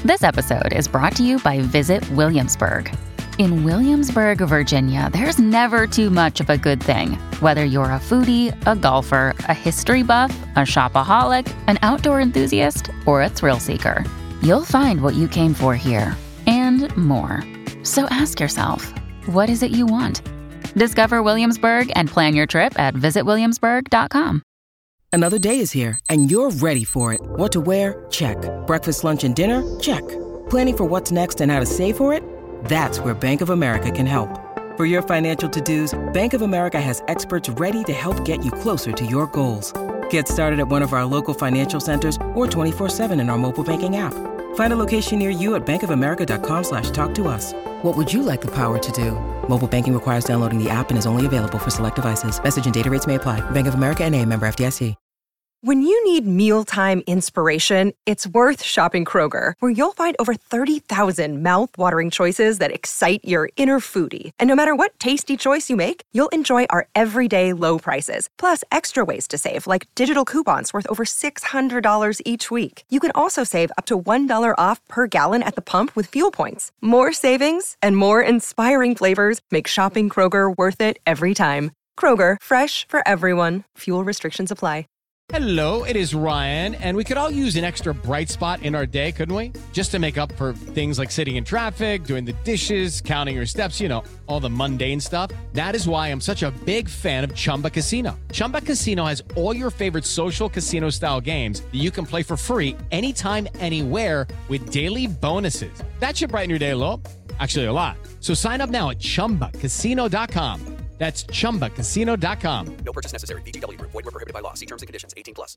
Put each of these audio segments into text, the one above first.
This episode is brought to you by Visit Williamsburg. In Williamsburg, Virginia, there's never too much of a good thing. Whether you're a foodie, a golfer, a history buff, a shopaholic, an outdoor enthusiast, or a thrill seeker, you'll find what you came for here and more. So ask yourself, what is it you want? Discover Williamsburg and plan your trip at visitwilliamsburg.com. Another day is here, and you're ready for it. What to wear? Check. Breakfast, lunch, and dinner? Check. Planning for what's next and how to save for it? That's where Bank of America can help. For your financial to-dos, Bank of America has experts ready to help get you closer to your goals. Get started at one of our local financial centers or 24/7 in our mobile banking app. Find a location near you at bankofamerica.com/talktous. What would you like the power to do? Mobile banking requires downloading the app and is only available for select devices. Message and data rates may apply. Bank of America N.A., member FDIC. When you need mealtime inspiration, it's worth shopping Kroger, where you'll find over 30,000 mouth-watering choices that excite your inner foodie. And no matter what tasty choice you make, you'll enjoy our everyday low prices, plus extra ways to save, like digital coupons worth over $600 each week. You can also save up to $1 off per gallon at the pump with fuel points. More savings and more inspiring flavors make shopping Kroger worth it every time. Kroger, fresh for everyone. Fuel restrictions apply. Hello, it is Ryan, and we could all use an extra bright spot in our day, couldn't we? Just to make up for things like sitting in traffic, doing the dishes, counting your steps, all the mundane stuff. That is why I'm such a big fan of Chumba Casino. Chumba Casino has all your favorite social casino-style games that you can play for free anytime, anywhere with daily bonuses. That should brighten your day a little. Actually, a lot. So sign up now at ChumbaCasino.com. That's ChumbaCasino.com. No purchase necessary. VGW Group. Void where prohibited by law. See terms and conditions. 18+.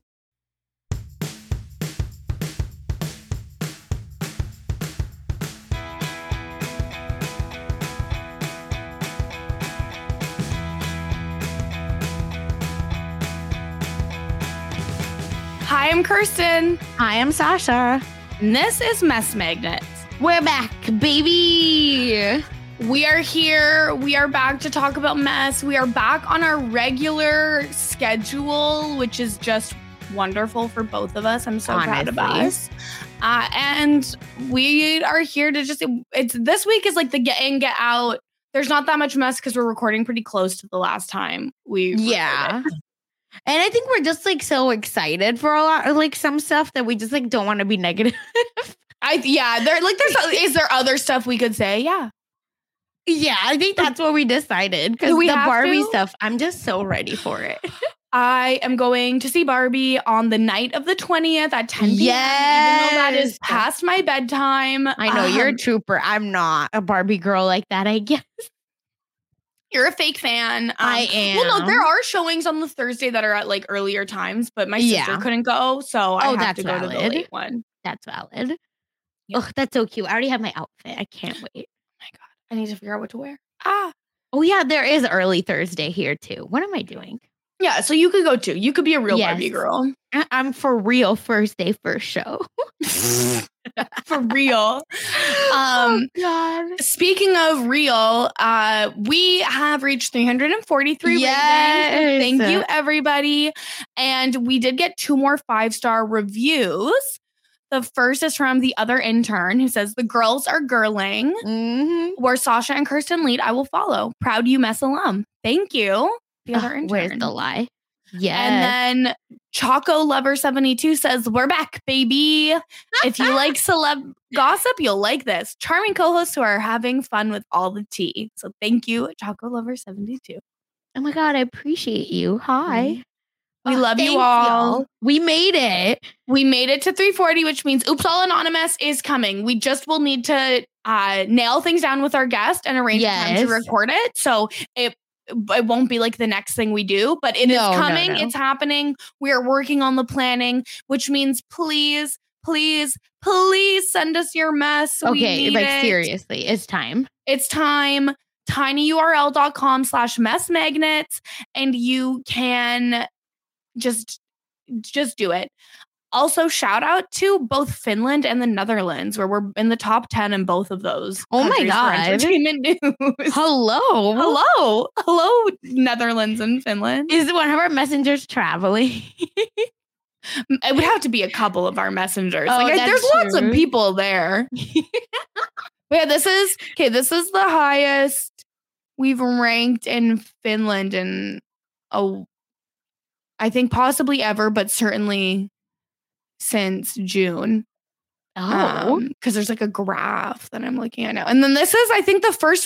Hi, I'm Kirsten. Hi, I'm Sasha. And this is Mess Magnets. We're back, baby. We are here. We are back to talk about mess. We are back on our regular schedule, which is just wonderful for both of us. I'm so proud of us. And we are here to it's this week is like the get in, get out. There's not that much mess because we're recording pretty close to the last time we recorded. And I think we're just like so excited for a lot, like some stuff that we just like don't want to be negative. Is there other stuff we could say? Yeah, I think that's what we decided. Because the Barbie stuff, I'm just so ready for it. I am going to see Barbie on the night of the 20th at 10 p.m. Even though that is past my bedtime. I know, you're a trooper. I'm not a Barbie girl like that, I guess. You're a fake fan. I am. Well, no, there are showings on the Thursday that are at like earlier times, but my sister couldn't go, so I have to go to the late one. That's valid. Yeah. Oh, that's so cute. I already have my outfit. I can't wait. I need to figure out what to wear. Oh, yeah, there is early Thursday here, too. What am I doing? Yeah, so you could go, too. You could be a real Barbie girl. I'm for real first day, first show. For real. Oh, God. Speaking of real, we have reached 343 ratings. Thank you, everybody. And we did get 2 more 5-star reviews. The first is from the other intern who says, the girls are girling. Mm-hmm. Where Sasha and Kirsten lead, I will follow. Proud you mess alum. Thank you. The other intern. Where's the lie? Yeah. And then Choco Lover 72 says, we're back, baby. If you like celeb gossip, you'll like this. Charming co-hosts who are having fun with all the tea. So thank you, Choco Lover 72. Oh my God, I appreciate you. Hi. We love you all. Y'all. We made it. We made it to 340, which means Oops All Anonymous is coming. We just will need to nail things down with our guest and arrange time to record it. So it won't be like the next thing we do, but it is coming. No. It's happening. We are working on the planning, which means please send us your mess. Okay, like seriously, it's time. It's time. tinyurl.com/messmagnets, and you can just do it. Also, shout out to both Finland and the Netherlands, where we're in the top 10 in both of those. Oh my God. Entertainment news. Hello, Netherlands and Finland. Is one of our messengers traveling? It would have to be a couple of our messengers. There's lots of people there. Yeah, this is the highest we've ranked in Finland in I think possibly ever, but certainly since June. Oh, because there's like a graph that I'm looking at now. And then this is, I think, the first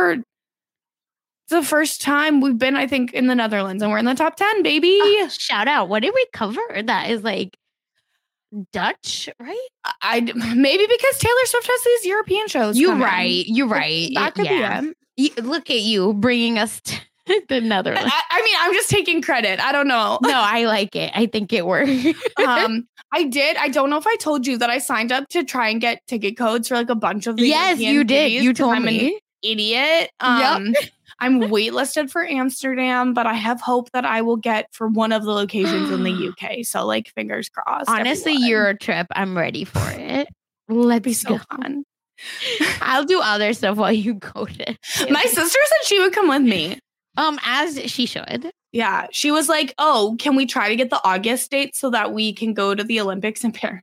time we've been, I think, in the Netherlands, and we're in the top 10, baby. Shout out. What did we cover? That is like Dutch, right? Maybe because Taylor Swift has these European shows. You're right. That could be it. Look at you bringing us to the Netherlands. I mean, I'm just taking credit. I don't know. No, I like it. I think it worked. I did. I don't know if I told you that I signed up to try and get ticket codes for like a bunch of the Yes, European you did. cities, You told I'm me. An idiot. Yep. I'm waitlisted for Amsterdam, but I have hope that I will get for one of the locations in the UK. So like fingers crossed. Honestly, everyone. Euro trip. I'm ready for it. Let's be so go. fun. I'll do other stuff while you go to. My sister said she would come with me. As she should. Yeah. She was like, oh, can we try to get the August date so that we can go to the Olympics in Paris?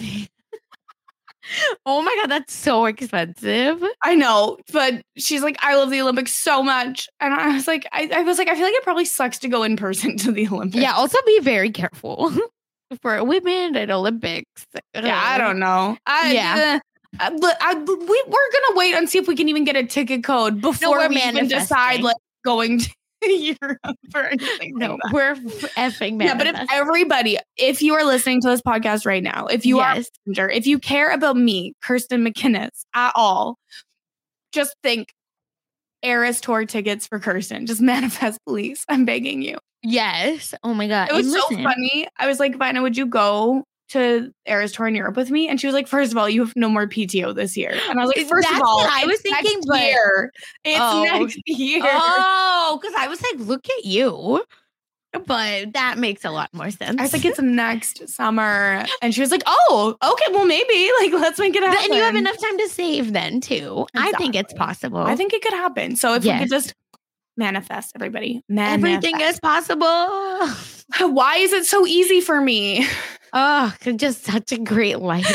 Oh my God, that's so expensive. I know, but she's like, I love the Olympics so much. And I was like, I feel like it probably sucks to go in person to the Olympics. Yeah, also be very careful for women at Olympics. Yeah, I don't know. We're gonna wait and see if we can even get a ticket code before we even decide like going to Europe or anything. No, we're effing manifesting. Yeah, but if you are listening to this podcast right now, if you are a messenger, if you care about me, Kirsten McInnes, at all, just think Eras tour tickets for Kirsten. Just manifest, please. I'm begging you. Yes. Oh my God. It was so funny. I was like, Vina, would you go to Eras tour in Europe with me? And she was like, first of all, you have no more PTO this year. And I was like, first of all, I was thinking next year. It's next year. Oh, because I was like, look at you. But that makes a lot more sense. I was like, it's next summer. And she was like, oh, okay, well, maybe. Like, let's make it happen. And you have enough time to save then, too. Exactly. I think it's possible. I think it could happen. So if we could just manifest, everybody. Everything is possible. Why is it so easy for me? Oh, just such a great life.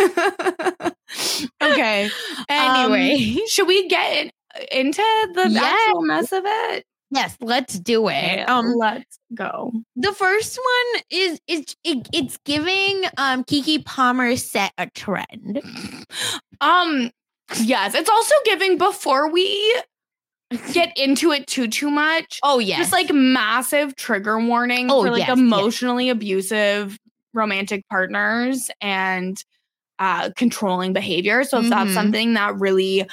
Okay. Anyway, should we get into the actual mess of it? Yes, let's do it. Let's go. The first one is it's giving Keke Palmer set a trend. Yes, it's also giving, before we get into it too much. Oh yeah, just like massive trigger warning for like emotionally abusive romantic partners and controlling behavior. So if that's something that really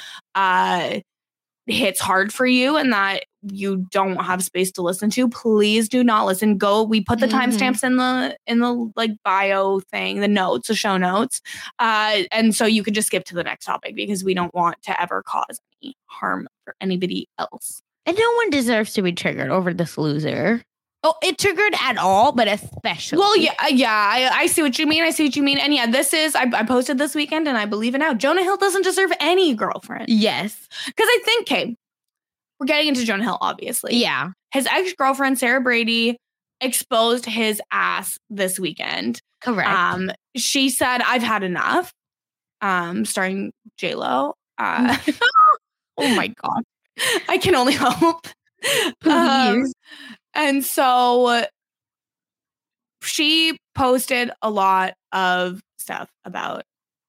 hits hard for you and that you don't have space to listen to, please do not listen. We put the timestamps in the like bio thing, the show notes. And so you could just skip to the next topic because we don't want to ever cause any harm for anybody else. And no one deserves to be triggered over this loser. Oh, it triggered at all, but especially. Well, I see what you mean. And yeah, this is, I posted this weekend and I believe it now. Jonah Hill doesn't deserve any girlfriend. Yes. Because I think, we're getting into Jonah Hill, obviously. Yeah. His ex-girlfriend, Sarah Brady, exposed his ass this weekend. Correct. She said, I've had enough. Starring J-Lo. Oh my God. I can only hope. And so she posted a lot of stuff about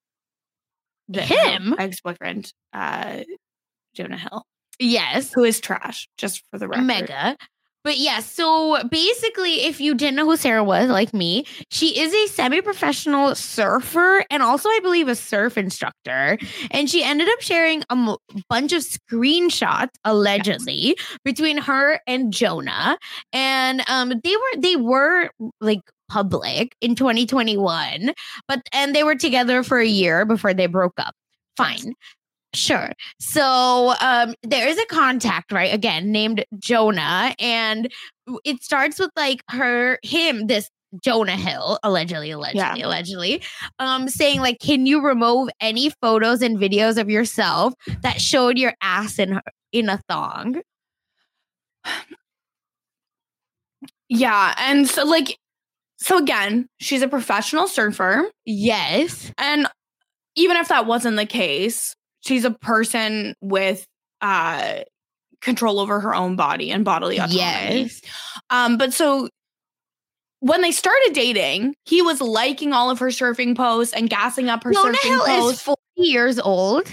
him, ex-boyfriend, Jonah Hill. Yes. Who is trash, just for the record. Mega. But yeah, so basically, if you didn't know who Sarah was, like me, she is a semi-professional surfer and also, I believe, a surf instructor. And she ended up sharing a bunch of screenshots, allegedly, between her and Jonah. And they were like public in 2021, and they were together for a year before they broke up. Fine. Sure. So there is a contact, right? Again, named Jonah. And it starts with like this Jonah Hill, allegedly, saying like, can you remove any photos and videos of yourself that showed your ass in a thong? Yeah. And so like, So again, she's a professional surfer. Yes. And even if that wasn't the case, she's a person with control over her own body and bodily autonomy. Yes. But so when they started dating, he was liking all of her surfing posts and gassing up her Jonah surfing Hill posts. is 40 years old.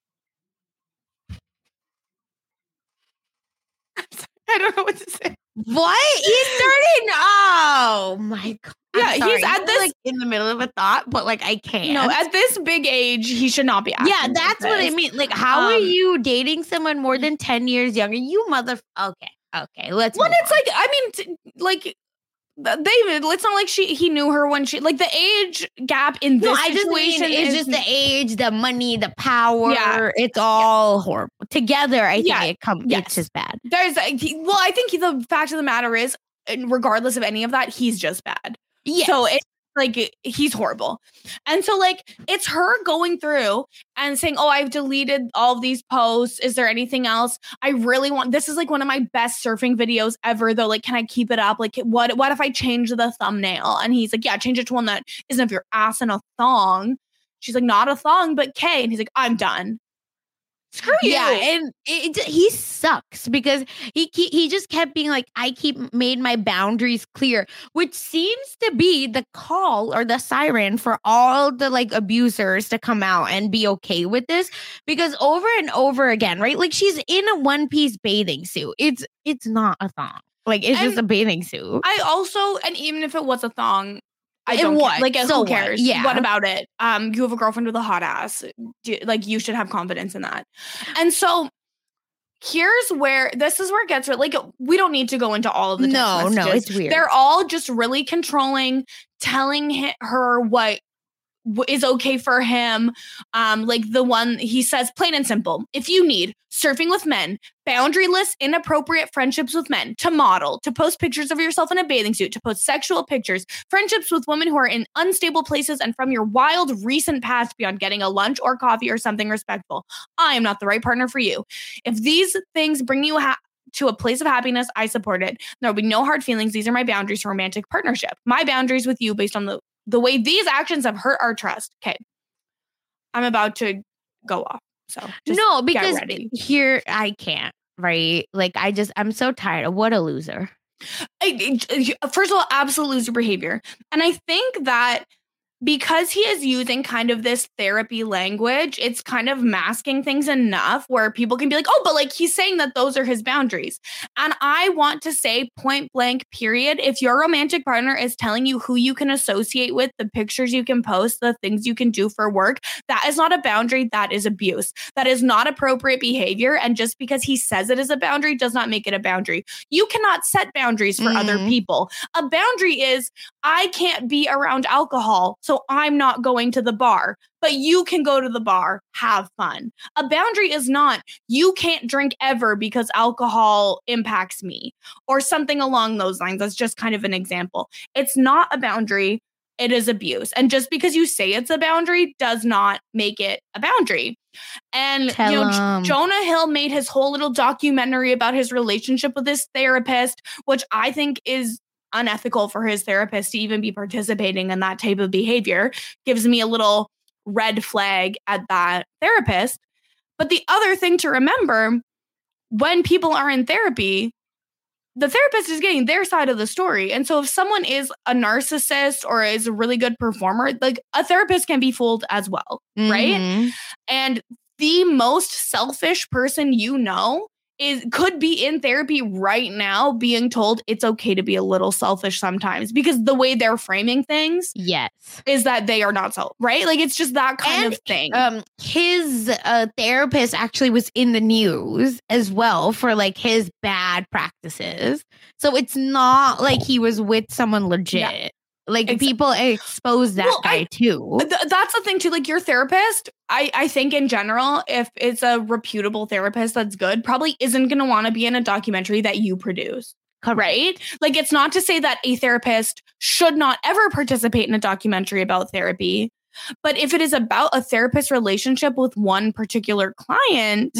I don't know what to say. What? He's 30? Oh my God. Yeah, I'm sorry. he's at I'm, this like in the middle of a thought, but like I can't. No, at this big age, he should not be acting. Yeah, that's what I mean. Like, how are you dating someone more than 10 years younger? You Okay, let's When move it's on. like, I mean, like, David, it's not like he knew her when she, like, the age gap in this situation it's just the age, the money, the power. Yeah. It's all horrible. Together, I think Yes. it's just bad. I think the fact of the matter is, regardless of any of that, he's just bad. Yes. So it's like, he's horrible. And so, like, it's her going through and saying, oh, I've deleted all of these posts. Is there anything else? I really want, this is like one of my best surfing videos ever, though. Like, can I keep it up? Like, what if I change the thumbnail? And he's like, yeah, change it to one that isn't of your ass in a thong. She's like, not a thong, but K. And he's like, I'm done. Screw you. Yeah, and he sucks because he just kept being like, I made my boundaries clear, which seems to be the call or the siren for all the like abusers to come out and be okay with this, because over and over again, right? Like, she's in a one-piece bathing suit. It's not a thong. Like, it's just a bathing suit. I also, and even if it was a thong, I And don't what? care. Like, So who cares? what? Yeah. What about it? You have a girlfriend with a hot ass. Like, you should have confidence in that. And so here's where this is where it gets like, we don't need to go into all of the text messages. It's weird. They're all just really controlling, telling her what is okay for him. Like the one he says, plain and simple, if you need surfing with men, boundaryless, inappropriate friendships with men, to model, to post pictures of yourself in a bathing suit, to post sexual pictures, friendships with women who are in unstable places and from your wild recent past beyond getting a lunch or coffee or something respectful, I am not the right partner for you. If these things bring you to a place of happiness, I support it. There will be no hard feelings. These are my boundaries for romantic partnership. My boundaries with you based on the way these actions have hurt our trust. Okay. I'm about to go off. So no, because get ready. Here I can't, right? Like, I'm so tired. What a loser. First of all, absolute loser behavior. And I think that because he is using kind of this therapy language, it's kind of masking things enough where people can be like, oh, but like he's saying that those are his boundaries. And I want to say point blank, period. If your romantic partner is telling you who you can associate with, the pictures you can post, the things you can do for work, that is not a boundary. That is abuse. That is not appropriate behavior. And just because he says it is a boundary does not make it a boundary. You cannot set boundaries for other people. A boundary is, I can't be around alcohol, so I'm not going to the bar, but you can go to the bar, have fun. A boundary is not, you can't drink ever because alcohol impacts me, or something along those lines. That's just kind of an example. It's not a boundary. It is abuse. And just because you say it's a boundary does not make it a boundary. And Jonah Hill made his whole little documentary about his relationship with his therapist, which I think is unethical for his therapist to even be participating in that type of behavior. Gives me a little red flag at that therapist. But the other thing to remember, when people are in therapy, the therapist is getting their side of the story. And so if someone is a narcissist or is a really good performer, like, a therapist can be fooled as well, right? And the most selfish person you know could be in therapy right now being told it's okay to be a little selfish sometimes, because the way they're framing things is that they are not so, right? Like, it's just that kind of thing. His therapist actually was in the news as well for like his bad practices. So it's not like he was with someone legit. Yeah. Like, people expose that guy too. That's the thing too. Like, your therapist, I think in general, if it's a reputable therapist that's good, probably isn't going to want to be in a documentary that you produce. Right? Like, it's not to say that a therapist should not ever participate in a documentary about therapy. But if it is about a therapist relationship with one particular client,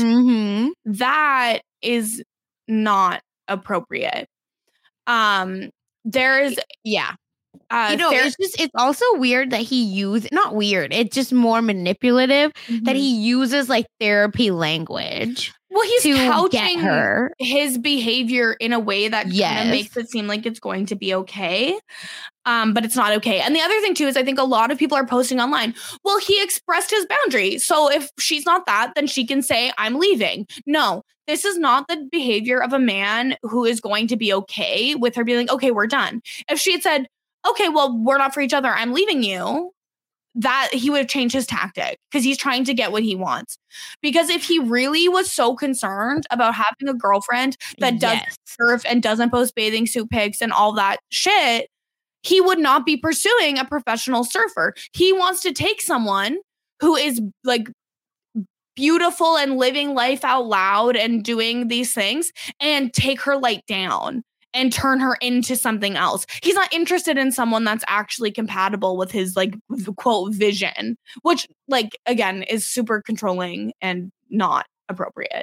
that is not appropriate. It's also weird that not weird. It's just more manipulative that he uses like therapy language. Well, he's couching her his behavior in a way that kind of makes it seem like it's going to be okay. But it's not okay. And the other thing too is I think a lot of people are posting online, well, he expressed his boundary. So if she's not that, then she can say, I'm leaving. No, this is not the behavior of a man who is going to be okay with her being like, okay, we're done. If she had said, okay, well, we're not for each other, I'm leaving you, that he would have changed his tactic because he's trying to get what he wants. Because if he really was so concerned about having a girlfriend that doesn't surf and doesn't post bathing suit pics and all that shit, he would not be pursuing a professional surfer. He wants to take someone who is like beautiful and living life out loud and doing these things and take her light down and turn her into something else. He's not interested in someone that's actually compatible with his like quote vision, which like again is super controlling and not appropriate.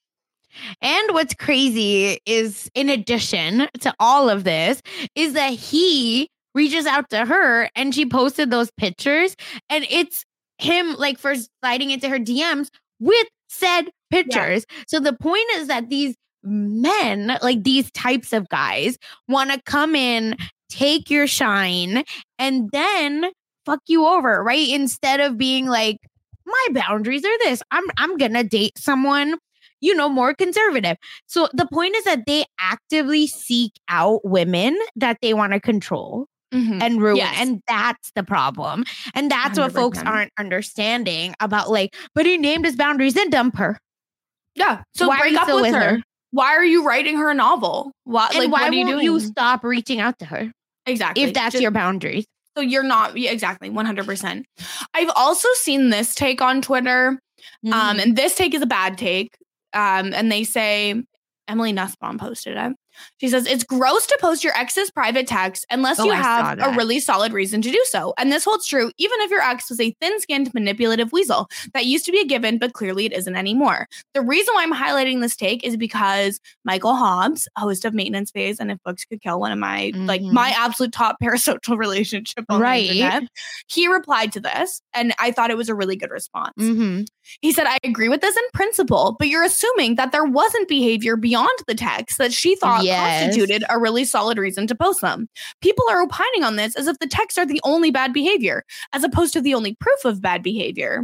And what's crazy is, in addition to all of this, is that he reaches out to her and she posted those pictures and it's him like first sliding into her DMs with said pictures. Yeah. So the point is that these men, like these types of guys, want to come in, take your shine, and then fuck you over, right? Instead of being like, my boundaries are this. I'm gonna date someone, more conservative. So the point is that they actively seek out women that they want to control and ruin. Yes. And that's the problem. And that's 100%. What folks aren't understanding about like, but he named his boundaries and dump her. Yeah. So break up with her. Why are you writing her a novel? Why won't you stop reaching out to her? Exactly. If that's your boundaries. So you're not, exactly, 100%. I've also seen this take on Twitter, and this take is a bad take. And they say, Emily Nussbaum posted it. She says, it's gross to post your ex's private text unless you have a really solid reason to do so. And this holds true even if your ex was a thin-skinned, manipulative weasel. That used to be a given, but clearly it isn't anymore. The reason why I'm highlighting this take is because Michael Hobbs, host of Maintenance Phase and If Books Could Kill, one of my my absolute top parasocial relationship on the internet, he replied to this, and I thought it was a really good response. He said, I agree with this in principle, but you're assuming that there wasn't behavior beyond the text that she thought constituted a really solid reason to post them. People are opining on this as if the texts are the only bad behavior, as opposed to the only proof of bad behavior.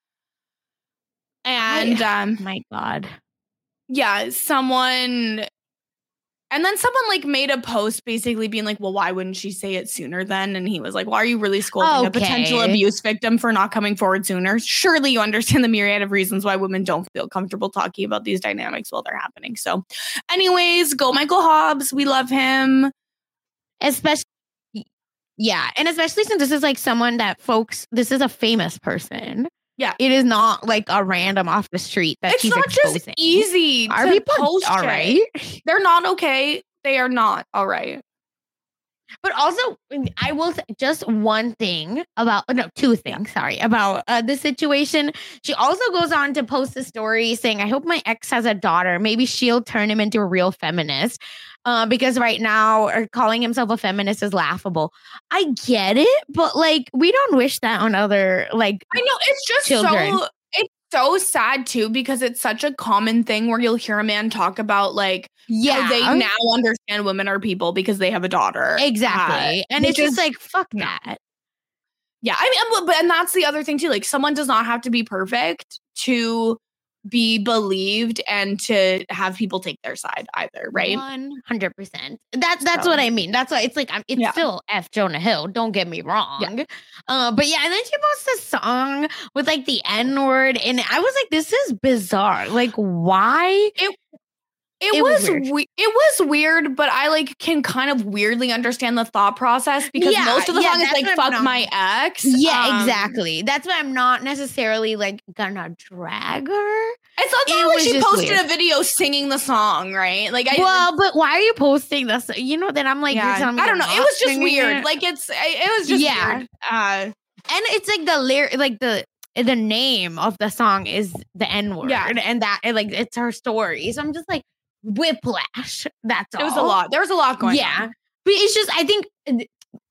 And my God. Yeah, and then someone like made a post basically being like, well, why wouldn't she say it sooner then? And he was like, well, are you really scolding a potential abuse victim for not coming forward sooner? Surely you understand the myriad of reasons why women don't feel comfortable talking about these dynamics while they're happening. So anyways, go Michael Hobbs. We love him. Especially since this is like someone that this is a famous person. Yeah. It is not like a random off the street that she's exposing. It's not just easy to people post all right? They're not okay. They are not all right. But also, I will say just two things, about the situation. She also goes on to post a story saying, I hope my ex has a daughter. Maybe she'll turn him into a real feminist. Because right now, calling himself a feminist is laughable. I get it, but like, we don't wish that on other like. I know, it's just children. It's so sad too, because it's such a common thing where you'll hear a man talk about like, how they now understand women are people because they have a daughter. Exactly, and it's just like fuck that. Yeah, I mean, and that's the other thing too. Like, someone does not have to be perfect to be believed and to have people take their side either, right? 100%. That's what I mean. That's why it's like it's still F Jonah Hill. Don't get me wrong. Yeah. But yeah, and then she posts a song with like the N-word, and I was like, this is bizarre. Like, why? It was weird, but I like can kind of weirdly understand the thought process because most of the song is like fuck my ex. Yeah, exactly. That's why I'm not necessarily like gonna drag her. It's not like she posted a video singing the song, right? Like, but why are you posting this? Then I'm like, you're telling me I don't know. It was just weird. Like it was just weird. And it's like the lyric, like the name of the song is the N-word, and that like it's her story. So I'm just like. Whiplash. That's all. It was a lot. There was a lot going on. Yeah. But it's just, I think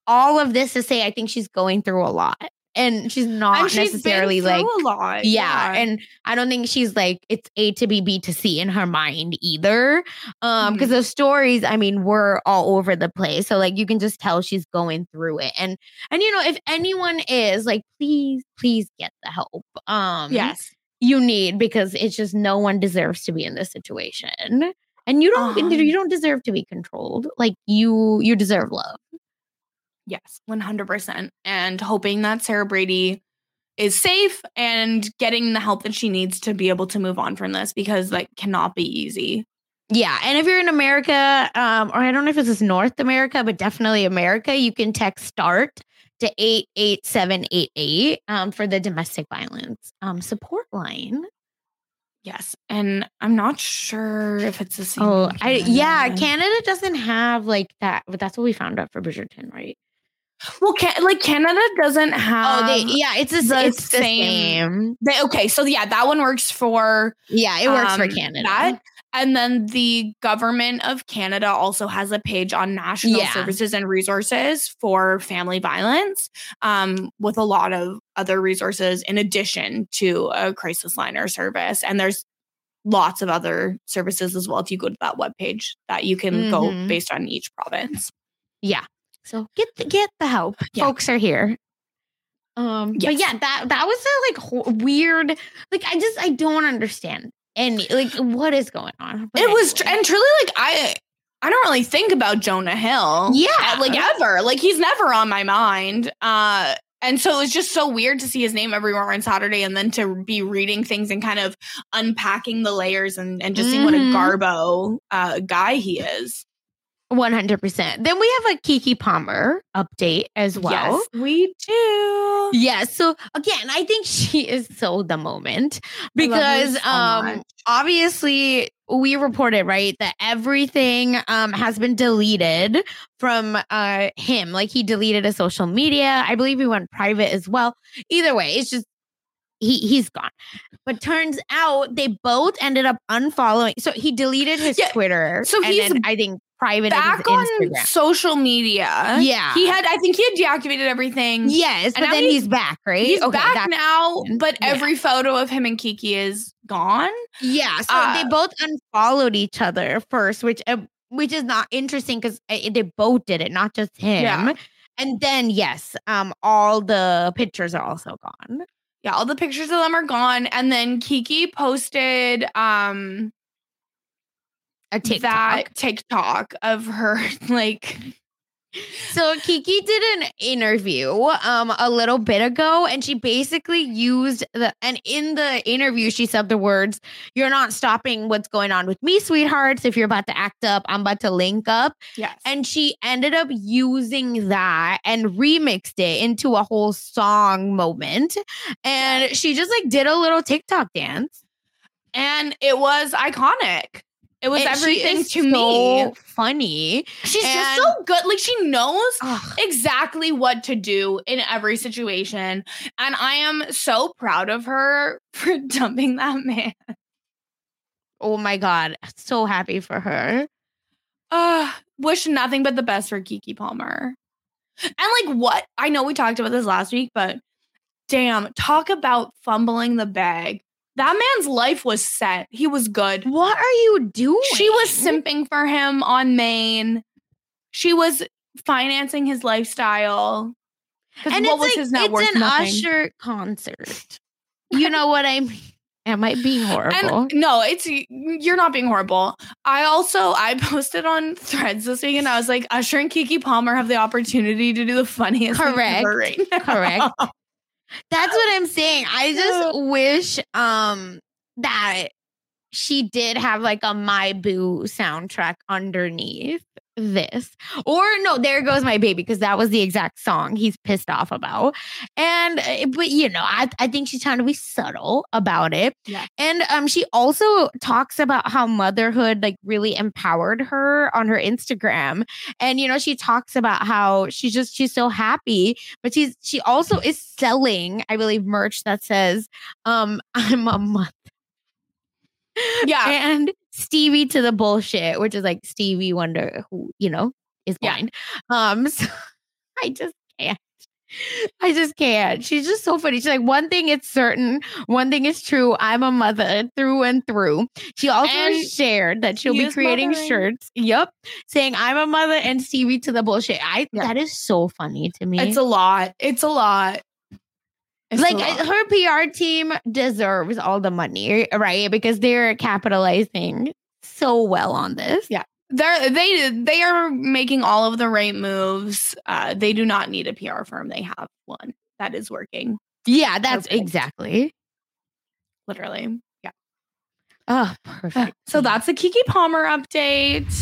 all of this to say, I think she's going through a lot. And she's not necessarily like a lot. Yeah. And I don't think she's like it's A to B, B to C in her mind either. Because the stories, I mean, were all over the place. So like you can just tell she's going through it. And you know, if anyone is like, please get the help. Yes. You need, because it's just no one deserves to be in this situation. And you don't deserve to be controlled. Like you deserve love. Yes, 100%. And hoping that Sarah Brady is safe and getting the help that she needs to be able to move on from this, because like cannot be easy. Yeah. And if you're in America, or I don't know if this is North America, but definitely America, you can text START to 88788 for the domestic violence support line. Yes. And I'm not sure if it's the same. Oh, Canada doesn't have like that, but that's what we found out for Bridgerton, right? Well, Canada doesn't have. It's the same. Okay, so that one works for. Yeah, it works for Canada. And then the government of Canada also has a page on national services and resources for family violence, with a lot of other resources in addition to a crisis line or service. And there's lots of other services as well if you go to that webpage that you can go based on each province. Yeah. So get the help. Yeah. Folks are here. But yeah, that was a like weird. Like I don't understand any like what is going on. But and truly like I don't really think about Jonah Hill. Yeah, like ever. Like he's never on my mind. And so it's just so weird to see his name everywhere on Saturday, and then to be reading things and kind of unpacking the layers and just seeing what a garbo guy he is. 100%. Then we have a Keke Palmer update as well. Yes, we do. Yeah. So again, I think she is so the moment, because obviously we reported, right, that everything has been deleted from him. Like he deleted his social media. I believe he went private as well. Either way, it's just he's gone. But turns out they both ended up unfollowing. So he deleted his Twitter. So he's, I think, private back on Instagram. Social media. Yeah. I think he had deactivated everything. Yes, but then he's back, right? He's back now, but every photo of him and Keke is gone. Yeah. So they both unfollowed each other first, which is not interesting because they both did it, not just him. Yeah. And then, all the pictures are also gone. Yeah, all the pictures of them are gone. And then Keke posted a TikTok of her like. So Keke did an interview a little bit ago, and she basically used and in the interview she said the words, "You're not stopping what's going on with me, sweethearts. If you're about to act up, I'm about to link up." Yes. And she ended up using that and remixed it into a whole song moment. And she just like did a little TikTok dance. And it was iconic. It was everything to me. Funny. She's just so good. Like she knows exactly what to do in every situation. And I am so proud of her for dumping that man. Oh my God. So happy for her. Wish nothing but the best for Keke Palmer. And like what? I know we talked about this last week, but damn, talk about fumbling the bag. That man's life was set. He was good. What are you doing? She was simping for him on Maine. She was financing his lifestyle. And what was his net worth? It's an Usher concert. You know what I mean? Am I being horrible? And no, you're not being horrible. I posted on Threads this week and I was like, Usher and Keke Palmer have the opportunity to do the funniest thing ever right now. Correct. That's what I'm saying. I just wish that she did have like a My Boo soundtrack underneath this. Or no, There Goes My Baby, because that was the exact song he's pissed off about. But you know, I think she's trying to be subtle about it. Yeah. And she also talks about how motherhood like really empowered her on her Instagram. And you know, she talks about how she's so happy, but she also is selling, I believe, merch that says I'm a mother. Yeah. And Stevie to the bullshit, which is like Stevie Wonder, who, you know, is blind. Yeah. I just can't. I just can't. She's just so funny. She's like, one thing is certain, one thing is true. I'm a mother through and through. She also shared that she'll be creating shirts. Yep. Saying I'm a mother and Stevie to the bullshit. That is so funny to me. It's a lot. It's like her PR team deserves all the money, right? Because they're capitalizing so well on this. Yeah. They are making all of the right moves. They do not need a PR firm. They have one that is working. Yeah, that's exactly. Literally. Yeah. Oh, perfect. So that's a Keke Palmer update.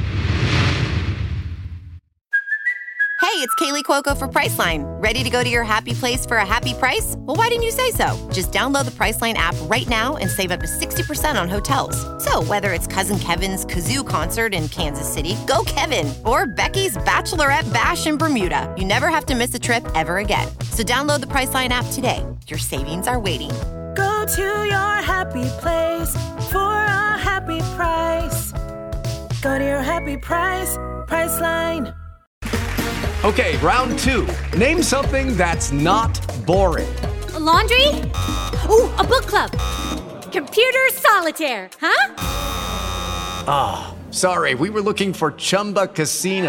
Hey, it's Kaylee Cuoco for Priceline. Ready to go to your happy place for a happy price? Well, why didn't you say so? Just download the Priceline app right now and save up to 60% on hotels. So whether it's Cousin Kevin's Kazoo Concert in Kansas City, go Kevin, or Becky's Bachelorette Bash in Bermuda, you never have to miss a trip ever again. So download the Priceline app today. Your savings are waiting. Go to your happy place for a happy price. Go to your happy price, Priceline. Okay, round two. Name something that's not boring. A laundry? Ooh, a book club. Computer solitaire, huh? Ah, sorry, we were looking for Chumba Casino.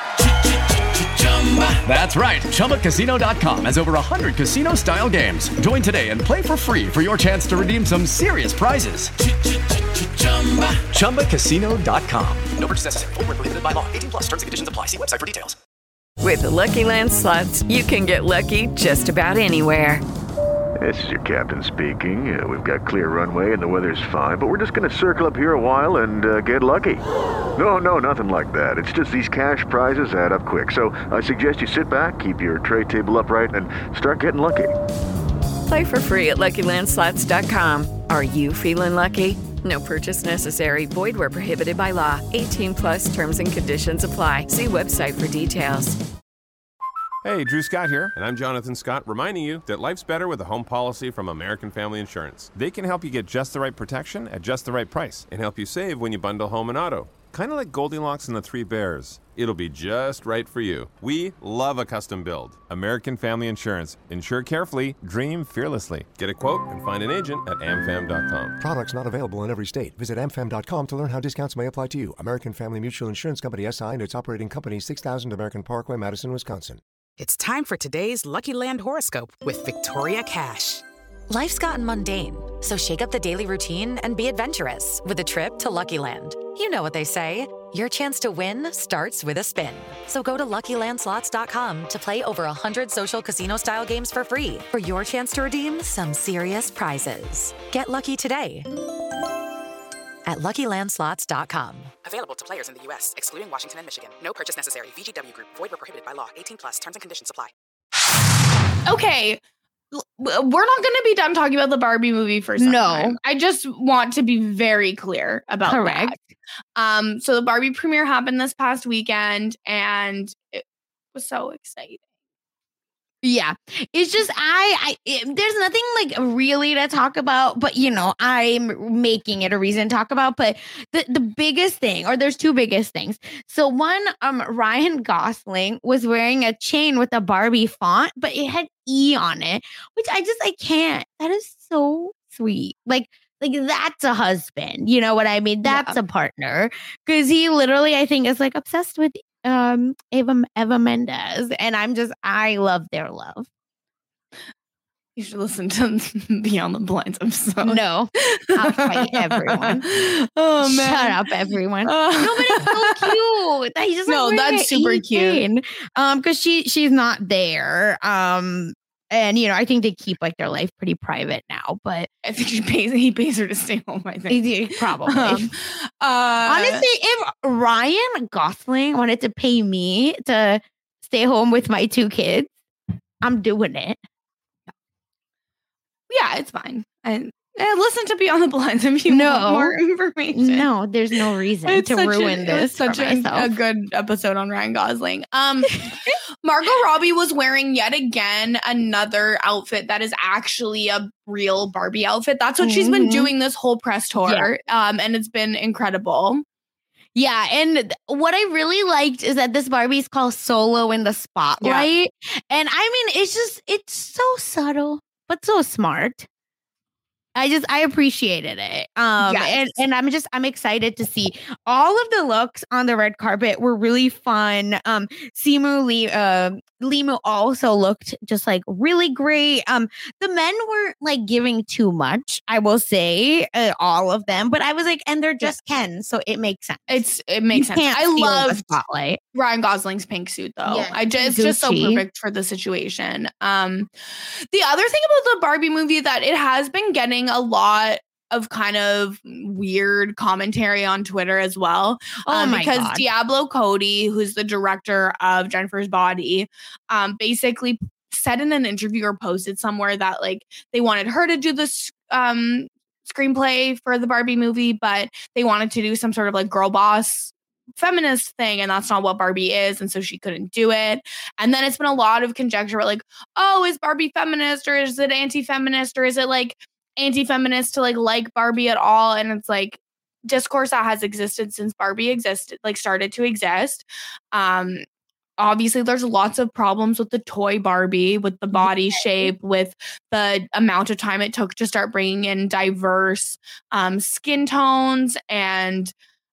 That's right, ChumbaCasino.com has over 100 casino-style games. Join today and play for free for your chance to redeem some serious prizes. ChumbaCasino.com. No purchase necessary. Void where prohibited by law. 18+ terms and conditions apply. See website for details. With the Lucky Land Slots, you can get lucky just about anywhere. This is your captain speaking. We've got clear runway and the weather's fine, but we're just going to circle up here a while and get lucky. No, nothing like that. It's just these cash prizes add up quick. So I suggest you sit back, keep your tray table upright, and start getting lucky. Play for free at LuckyLandSlots.com. Are you feeling lucky? No purchase necessary. Void where prohibited by law. 18+ terms and conditions apply. See website for details. Hey, Drew Scott here, and I'm Jonathan Scott, reminding you that life's better with a home policy from American Family Insurance. They can help you get just the right protection at just the right price and help you save when you bundle home and auto. Kind of like Goldilocks and the Three Bears. It'll be just right for you. We love a custom build. American Family Insurance. Insure carefully, dream fearlessly. Get a quote and find an agent at amfam.com. Products not available in every state. Visit amfam.com to learn how discounts may apply to you. American Family Mutual Insurance Company SI and its operating company 6000 American Parkway, Madison, Wisconsin. It's time for today's Lucky Land horoscope with Victoria Cash. Life's gotten mundane, so shake up the daily routine and be adventurous with a trip to Lucky Land. You know what they say, your chance to win starts with a spin. So go to LuckyLandSlots.com to play over 100 social casino-style games for free for your chance to redeem some serious prizes. Get lucky today at LuckyLandSlots.com. Available to players in the U.S., excluding Washington and Michigan. No purchase necessary. VGW Group. Void where prohibited by law. 18+. Terms and conditions apply. Okay. We're not going to be done talking about the Barbie movie for some time. I just want to be very clear about that. So the Barbie premiere happened this past weekend, and it was so exciting. Yeah, it's just there's nothing like really to talk about, but you know, I'm making it a reason to talk about. But the biggest thing, or there's two biggest things. So one, Ryan Gosling was wearing a chain with a Barbie font, but it had E on it, which I can't. That is so sweet. Like that's a husband. You know what I mean? That's a partner, because he literally, I think, is like obsessed with Eva Mendes, and I love their love. You should listen to Beyond the Blinds episode. No, I'll fight everyone. Oh man, shut up, everyone. No, but it's so cute. He's just that's super cute. Because she's not there. And, you know, I think they keep like their life pretty private now, but I think he pays her to stay home, I think. Probably. Honestly, if Ryan Gosling wanted to pay me to stay home with my two kids, I'm doing it. Yeah, it's fine. Listen to Beyond the Blinds if you want more information. No, there's no reason to ruin this. It's such a good episode on Ryan Gosling. Margot Robbie was wearing yet again another outfit that is actually a real Barbie outfit. That's what she's been doing this whole press tour. Yeah. And it's been incredible. Yeah, and what I really liked is that this Barbie is called Solo in the Spotlight. Yeah. And I mean, it's so subtle, but so smart. I appreciated it. Yes. And I'm excited to see all of the looks on the red carpet were really fun. Simu Limu also looked just like really great. The men weren't like giving too much, I will say, all of them, but I was like, and they're just Ken, so it makes sense. It makes sense. I love Spotlight. Ryan Gosling's pink suit though. Yeah, it's just so perfect for the situation. The other thing about the Barbie movie that it has been getting a lot of kind of weird commentary on Twitter as well. Because God. Diablo Cody, who's the director of Jennifer's Body, basically said in an interview or posted somewhere that like they wanted her to do this screenplay for the Barbie movie, but they wanted to do some sort of like girl boss feminist thing, and that's not what Barbie is, and so she couldn't do it. And then it's been a lot of conjecture like, oh, is Barbie feminist, or is it anti-feminist, or is it like anti-feminist to like Barbie at all? And it's like discourse that has existed since Barbie started to exist. Obviously there's lots of problems with the toy Barbie, with the body shape, with the amount of time it took to start bringing in diverse skin tones, and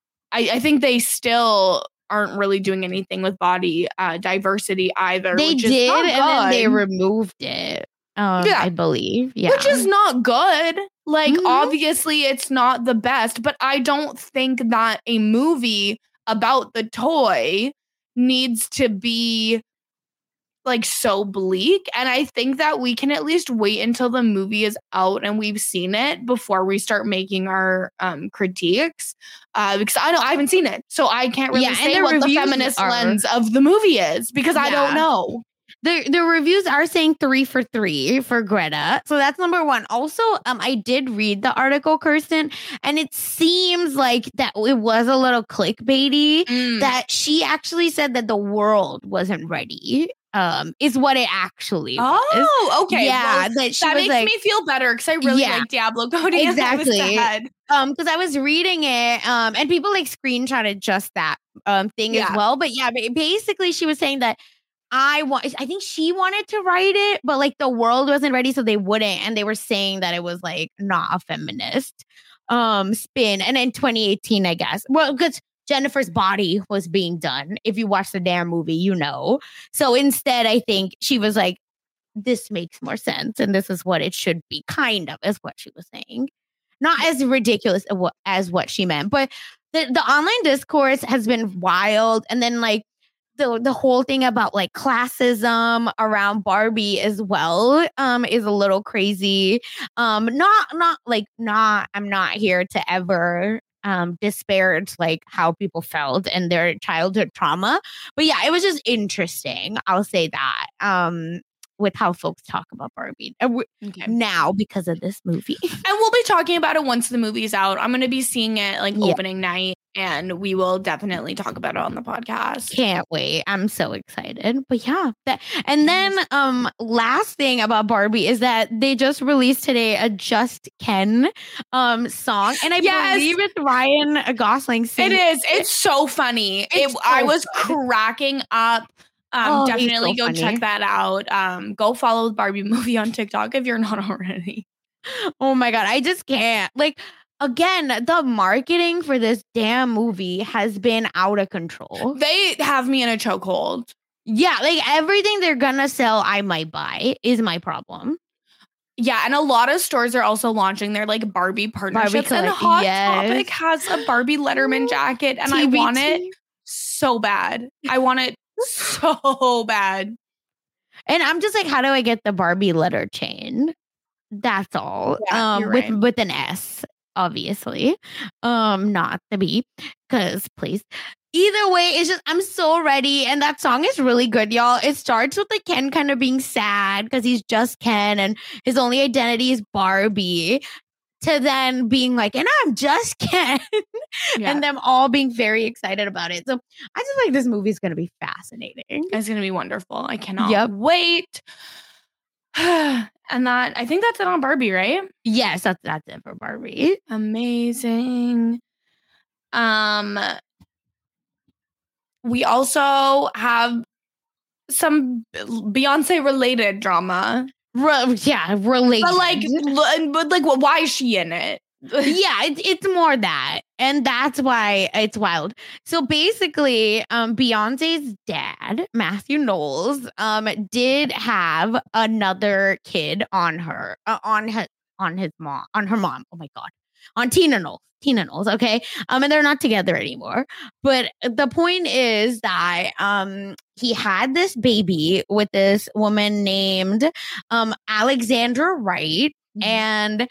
I think they still aren't really doing anything with body diversity either. They did, and then they removed it. I believe. Yeah. Which is not good. Like, obviously, it's not the best, but I don't think that a movie about the toy needs to be like so bleak. And I think that we can at least wait until the movie is out and we've seen it before we start making our critiques. Because I haven't seen it, so I can't really say what the feminist lens of the movie is, because I don't know. The reviews are saying 3 for 3 for Greta. So that's number one. Also, I did read the article, Kirsten, and it seems like that it was a little clickbaity, that she actually said that the world wasn't ready. Is what it actually was. Oh, okay. Yeah, well, that makes me feel better, because I really like Diablo Cody. Exactly. Because I was reading it, and people like screenshotted just that thing as well. But yeah, basically she was saying that I think she wanted to write it, but like the world wasn't ready, so they wouldn't. And they were saying that it was like not a feminist spin. And in 2018, I guess, well, because Jennifer's Body was being done. If you watch the damn movie, you know. So instead, I think she was like, this makes more sense, and this is what it should be, kind of, is what she was saying. Not as ridiculous as what she meant, but the online discourse has been wild. And then like the whole thing about like classism around Barbie as well is a little crazy. I'm not here to ever disparage like how people felt and their childhood trauma, but yeah, it was just interesting, I'll say that, with how folks talk about Barbie now because of this movie. And we'll be talking about it once the movie's out. I'm going to be seeing it like opening night, and we will definitely talk about it on the podcast. Can't wait. I'm so excited. But yeah. And then last thing about Barbie is that they just released today a Just Ken song. And I believe it's Ryan Gosling singing. It is. It's so funny. I was cracking up. Definitely go check that out. Go follow the Barbie movie on TikTok if you're not already. Oh my God. I just can't. Like, again, the marketing for this damn movie has been out of control. They have me in a chokehold. Yeah, like everything they're gonna sell, I might buy, is my problem. Yeah, and a lot of stores are also launching their like Barbie partnerships. And Hot Topic has a Barbie Letterman jacket, and I want it so bad. I want it so bad. And I'm just like, how do I get the Barbie letter chain? That's all. Yeah, right. with an S, obviously. Not the B, because please. Either way, it's just, I'm so ready. And that song is really good, y'all. It starts with like Ken kind of being sad because he's just Ken and his only identity is Barbie, to then being like, and I'm just Ken. And them all being very excited about it. So I just like this movie is going to be fascinating. It's going to be wonderful. I cannot wait. And I think that's it on Barbie, right? Yes, that's it for Barbie. Amazing. we also have some Beyonce related drama. Related. But why is she in it? Yeah, it's more that. And that's why it's wild. So basically, Beyonce's dad, Matthew Knowles, did have another kid on her mom. Oh my God. On Tina Knowles, okay? And they're not together anymore. But the point is that he had this baby with this woman named Alexandra Wright, and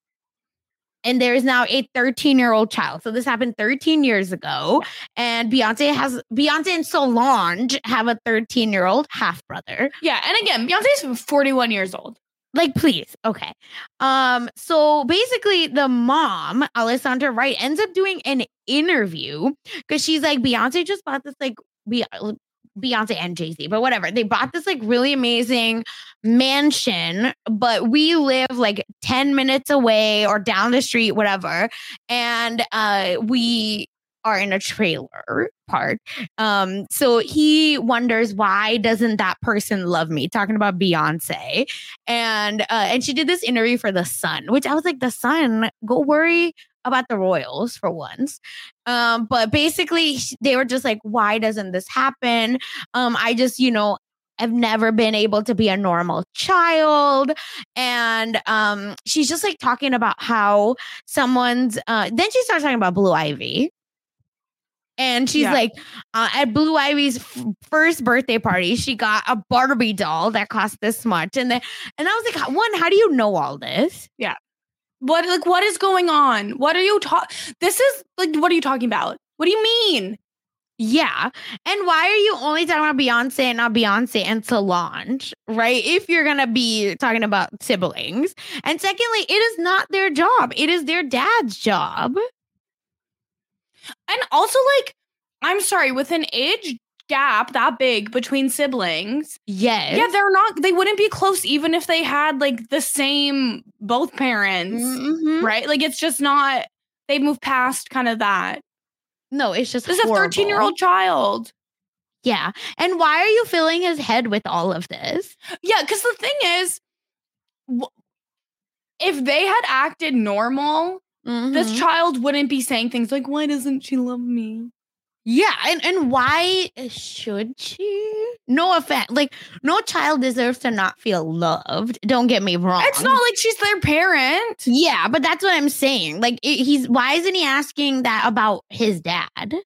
there is now a 13-year-old child. So this happened 13 years ago. And Beyonce and Solange have a 13-year-old half brother. Yeah. And again, Beyonce's 41 years old. Like, please. Okay. So basically the mom, Alessandra Wright, ends up doing an interview because she's like, Beyonce just bought this Beyonce and Jay-Z, but whatever. They bought this really amazing mansion, but we live 10 minutes away or down the street, whatever. And we are in a trailer park. So he wonders, why doesn't that person love me? Talking about Beyonce. And she did this interview for The Sun, which I was like, The Sun, go worry about the royals for once. But basically they were just like, why doesn't this happen? I just, I've never been able to be a normal child. And she's just talking about how then she starts talking about Blue Ivy. And she's at Blue Ivy's first birthday party, she got a Barbie doll that cost this much. And I was like, one, how do you know all this? Yeah. What is going on? What are you This is what are you talking about? What do you mean? Yeah. And why are you only talking about Beyonce and not Beyonce and Solange, right? If you're going to be talking about siblings. And secondly, it is not their job. It is their dad's job. And also, I'm sorry, with an age gap that big between siblings. Yes. Yeah, they wouldn't be close even if they had the same, both parents, right? It's just not, they've moved past kind of that. No, it's just This is a 13-year-old child. Yeah. And why are you filling his head with all of this? Yeah, because the thing is, if they had acted normal, this child wouldn't be saying things like, why doesn't she love me? Yeah, and why should she? No offense. No child deserves to not feel loved. Don't get me wrong. It's not like she's their parent. Yeah, but that's what I'm saying. Why isn't he asking that about his dad?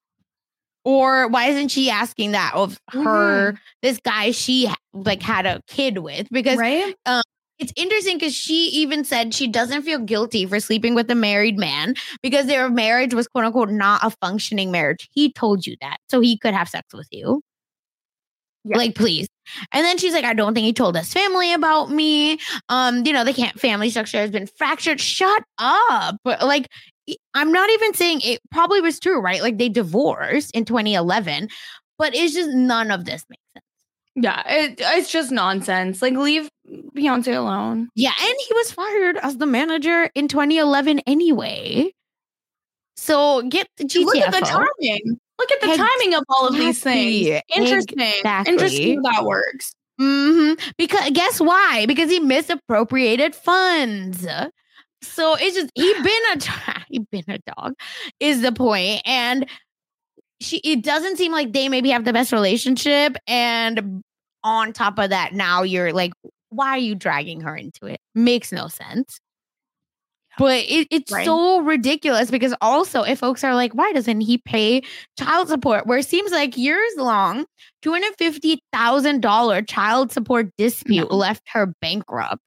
Or why isn't she asking that of her, this guy she had a kid with? Because it's interesting because she even said she doesn't feel guilty for sleeping with a married man because their marriage was, quote unquote, not a functioning marriage. He told you that so he could have sex with you. Yeah. Please. And then she's like, I don't think he told his family about me. The family structure has been fractured. Shut up. I'm not even saying it probably was true, right? They divorced in 2011, but it's just none of this makes sense. Yeah, it's just nonsense. Leave Beyonce alone. Yeah, and he was fired as the manager in 2011 anyway. So get the GTFO. Look at the timing. Look at the timing of all of these things. Interesting. Exactly. Interesting how that works. Because guess why? Because he misappropriated funds. So it's just he been a dog is the point. And it doesn't seem like they maybe have the best relationship. And on top of that, now you're why are you dragging her into it? Makes no sense. But it's so ridiculous because also if folks are like, why doesn't he pay child support? Where it seems like years long, $250,000 child support dispute left her bankrupt.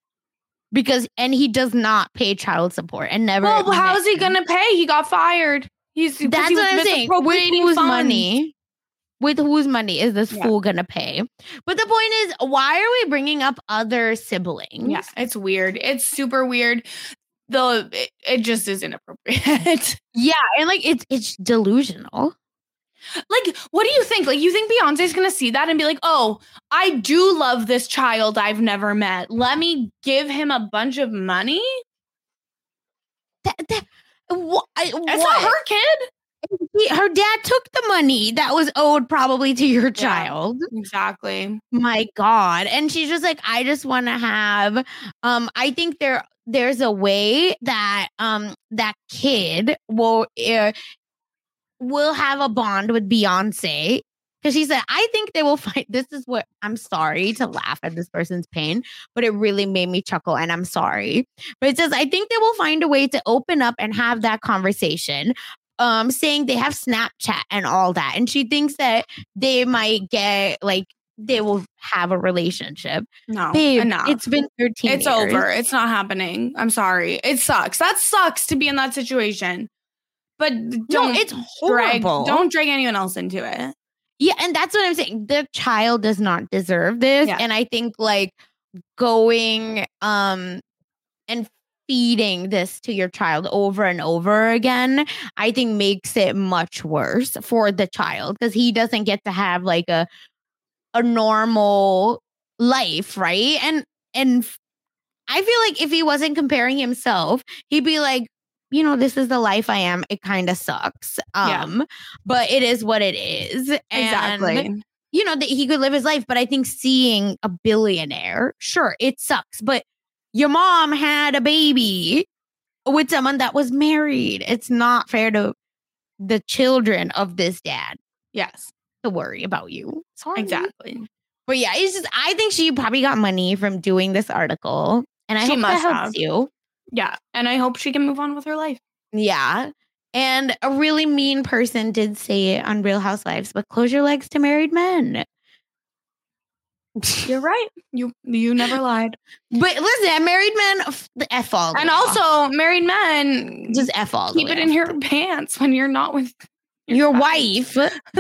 And he does not pay child support and never. Well, how is he going to pay? He got fired. That's what I'm saying. With whose money is this fool gonna pay? But the point is, why are we bringing up other siblings? Yeah, it's weird. It's super weird. Though it just is inappropriate. Yeah, and it's delusional. What do you think? You think Beyonce's gonna see that and be like, oh, I do love this child I've never met. Let me give him a bunch of money? What? It's not her kid. Her dad took the money that was owed probably to your child. Exactly. My God. And she's just like, I just want to have, I think there's a way that that kid will have a bond with Beyonce. Because she said, I think they will find, this is what, I'm sorry to laugh at this person's pain, but it really made me chuckle and I'm sorry. But it says, I think they will find a way to open up and have that conversation, saying they have Snapchat and all that. And she thinks that they might get, like, they will have a relationship. No, babe, enough. It's been 13 It's years. over. It's not happening. I'm sorry. It sucks. That sucks to be in that situation. But it's horrible. Don't drag anyone else into it. Yeah, and that's what I'm saying. The child does not deserve this. Yeah. And I think like going and feeding this to your child over and over again, I think makes it much worse for the child because he doesn't get to have like a normal life, right? And I feel like if he wasn't comparing himself, he'd be like, you know, this is the life I am. It kind of sucks. But it is what it is. And, Exactly. you know, that he could live his life. But I think seeing a billionaire, sure, it sucks. But your mom had a baby with someone that was married. It's not fair to the children of this dad. Yes. To worry about you. Sorry. Exactly. But yeah, it's just, I think she probably got money from doing this article. And I hope that helps you. Yeah. And I hope she can move on with her life. Yeah. And a really mean person did say it on Real Housewives, but close your legs to married men. You're right. You never lied. But listen, married men, F all. And also, married men, just F all. Keep it in your pants when you're not with your wife.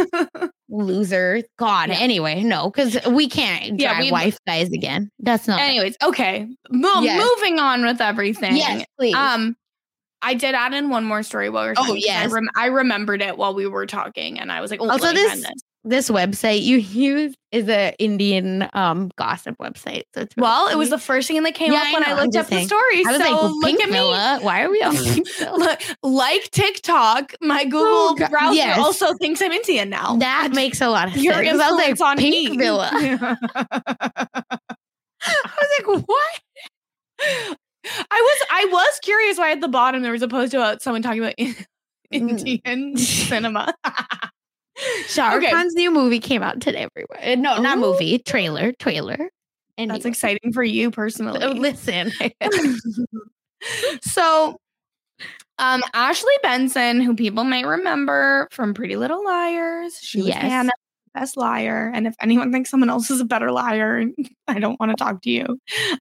Loser. God. Yeah. Anyway, no, because we can't drag wife guys again. That's not. Anyways, okay. Moving on with everything. Yes, please. I did add in one more story while we were talking. Oh, yes. I remembered it while we were talking, and I was like, oh, also this website you use is an Indian gossip website. So it's it was the first thing that came up when I looked up the story. I was so like, look at Villa? me. Why are we on Pink Villa? Look, like TikTok, my Google browser also thinks I'm Indian now. That makes a lot of sense. Your influence I was like, on Pink me. Villa. I was like, what? I was curious why at the bottom there was a post about someone talking about Indian cinema. Shah Rukh Khan's new movie came out today everywhere. No, not movie, trailer. And that's exciting for you personally. Listen. So, Ashley Benson, who people may remember from Pretty Little Liars, she was Hannah, best liar. And if anyone thinks someone else is a better liar, I don't want to talk to you.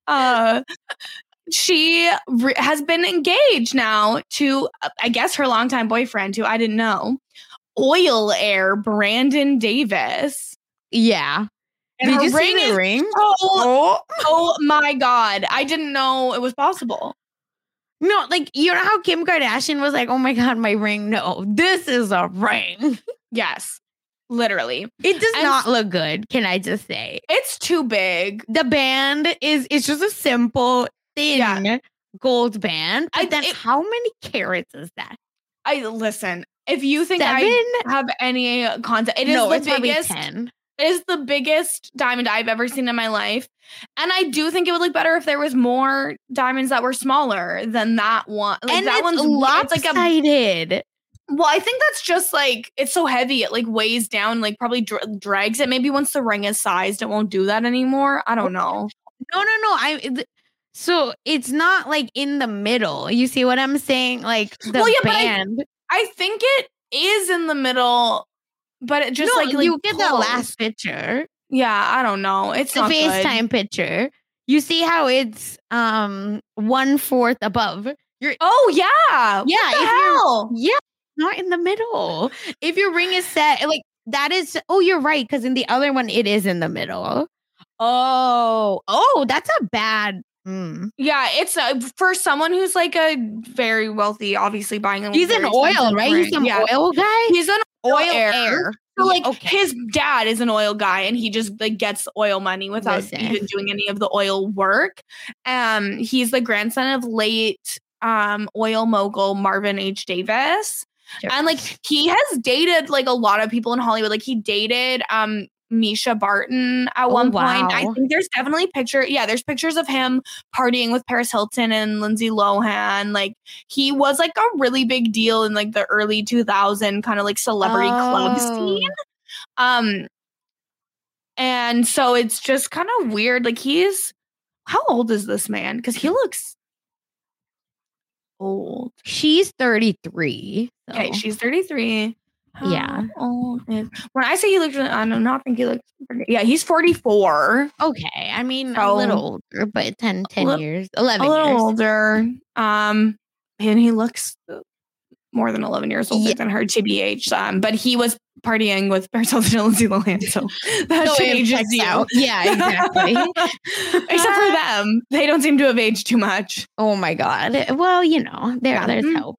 She has been engaged now to, I guess, her longtime boyfriend, who I didn't know, oil heir Brandon Davis. Yeah. And did you ring see the ring? Oh my God. I didn't know it was possible. No, like, you know how Kim Kardashian was like, oh my God, my ring. No, this is a ring. Yes. Literally. It does not look good, can I just say. It's too big. The band it's just a simple, thin gold band. But then how many carats is that? Listen, if you think 7? I have any concept, it is the biggest. 10. It is the biggest diamond I've ever seen in my life. And I do think it would look better if there was more diamonds that were smaller than that one. Like, and that one's lopsided. Well, I think that's just like, it's so heavy. It like weighs down, like probably drags it. Maybe once the ring is sized, it won't do that anymore. I don't know. No. So it's not like in the middle. You see what I'm saying? Like the band. I think it is in the middle, but it just like you get the last picture. Yeah, I don't know. It's the not FaceTime picture. You see how it's 1/4 above. Yeah. Yeah. What the hell? Not in the middle. If your ring is set, like that is. Oh, you're right. Because in the other one, it is in the middle. Oh, that's a bad. Yeah, it's for someone who's like a very wealthy, obviously buying a He's an oil, right? He's an oil guy? He's an oil heir. So like his dad is an oil guy and he just like gets oil money without even doing any of the oil work. He's the grandson of late oil mogul Marvin H. Davis. Sure. And like he has dated like a lot of people in Hollywood. Like he dated Misha Barton at one point. I think there's definitely there's pictures of him partying with Paris Hilton and Lindsay Lohan. Like he was like a really big deal in like the early 2000 kind of like celebrity club scene. And so it's just kind of weird. Like how old is this man? Because he looks old. She's 33. So. Okay, she's 33. Yeah. When I say he looks, I do not think he looks. Yeah, he's 44. Okay, I mean a little older, but 10 years, 11 years. A little years. older. And he looks more than 11 years older than her TBH. But he was partying with Paris Hilton and Lindsay Lohan, so that changes you. Out. Yeah, exactly. Except for them, they don't seem to have aged too much. Oh my god. Well, there's hope.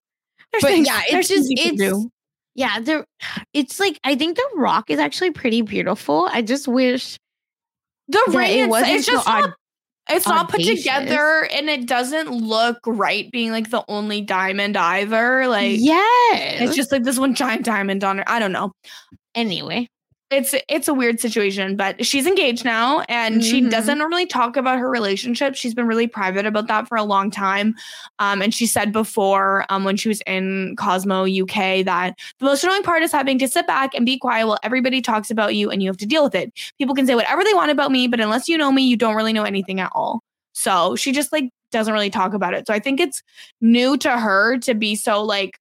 It's like I think The Rock is actually pretty beautiful. I just wish the ring it's just not. It's not put together, and it doesn't look right being like the only diamond either. Like, it's just like this one giant diamond on her. I don't know. Anyway, it's a weird situation, but she's engaged now, and she doesn't normally talk about her relationship. She's been really private about that for a long time. And she said before, when she was in Cosmo UK, that the most annoying part is having to sit back and be quiet while everybody talks about you, and you have to deal with it. People can say whatever they want about me, but unless you know me, you don't really know anything at all. So she just like doesn't really talk about it. So I think it's new to her to be so like